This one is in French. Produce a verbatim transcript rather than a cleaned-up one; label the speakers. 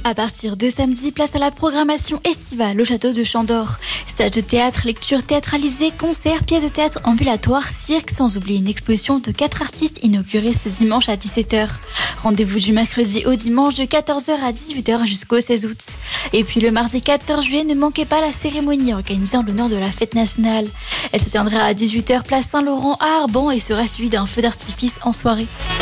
Speaker 1: À partir de samedi, place à la programmation estivale au château de Chandor. Stage de théâtre, lecture théâtralisée, concerts, pièces de théâtre ambulatoires, cirque, sans oublier une exposition de quatre artistes inaugurée ce dimanche à dix-sept heures. Rendez-vous du mercredi au dimanche de quatorze heures à dix-huit heures jusqu'au seize août. Et puis le mardi quatorze juillet, ne manquez pas la cérémonie organisée en l'honneur de la fête nationale. Elle se tiendra à dix-huit heures place Saint-Laurent à Arban et sera suivie d'un feu d'artifice en soirée.